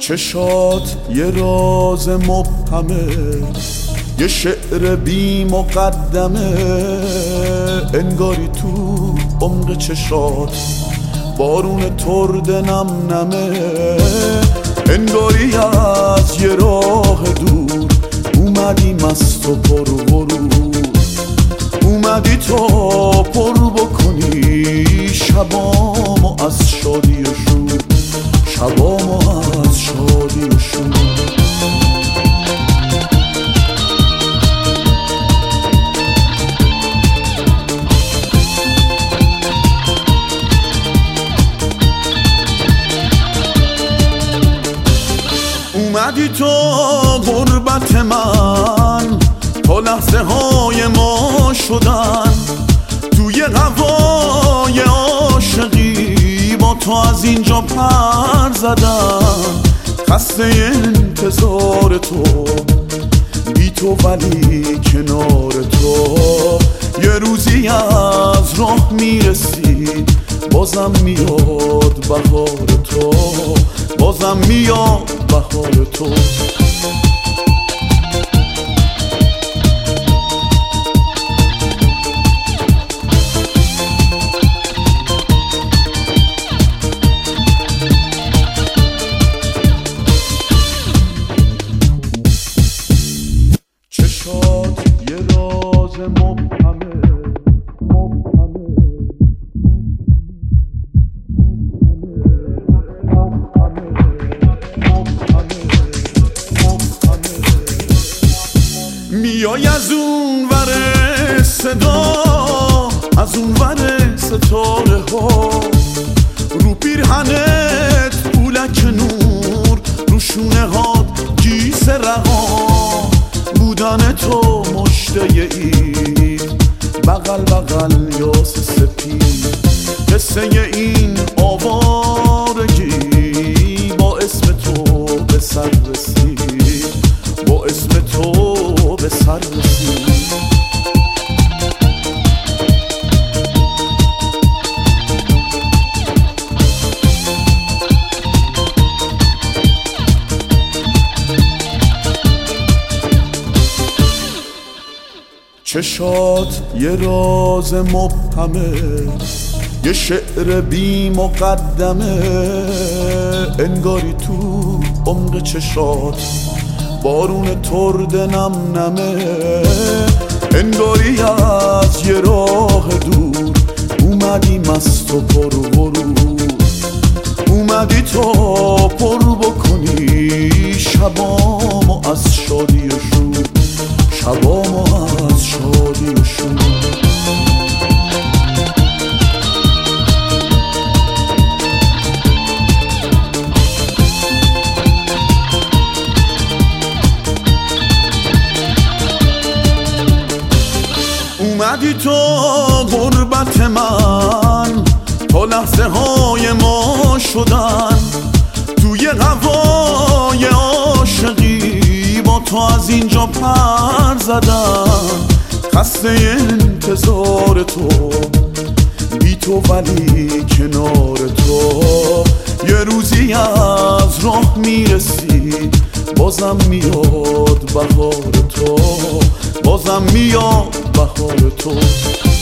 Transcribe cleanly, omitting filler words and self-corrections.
چشات یه راز مبهمه، یه شعر بی مقدمه، انگاری تو عمق چشات بارون ترد نم نمه، انگاری از یه راه دور اومدی مست و پر غرور، اومدی تا پر بکنی شبامو از شادی و شور، شبامو از شادی و شور. اومدی تو غربت من تا لحظه های ما شدن، توی هوای عاشقی با تو از اینجا پر زدن، خسته انتظار تو بی تو ولی کنار تو، یه روزی از راه میرسی بازم میاد بهار تو، بازم میاد بهار تو. چشات یه راز مبهمه، میای از اون ور صدا، از اون ور ستاره ها، رو پیرهنت پولک نور، رو شونه هات گیس رها، بودن تو مشته اید بغل بغل یاس سپید، قصه این آوارگی با اسم تو به سر رسید، با اسم تو به سر رسید. چشات یه راز مبهمه، یه شعر بی مقدمه، انگاری تو عمق چشات بارون ترد نم نمه، انگاری از یه راه دور اومدی مست و پر غرور، اومدی تا پر بکنی شبامو از شادی و شور، شبامو از شادی و شور. اومدی تو غربت من تا لحظه های ما شدن، توی هوای عاشقی با تو از اینجا پر زدن، خسته انتظار تو بی تو ولی کنار تو، یه روزی از راه میرسی بازم میاد بهار تو، بازم میاد بهار تو.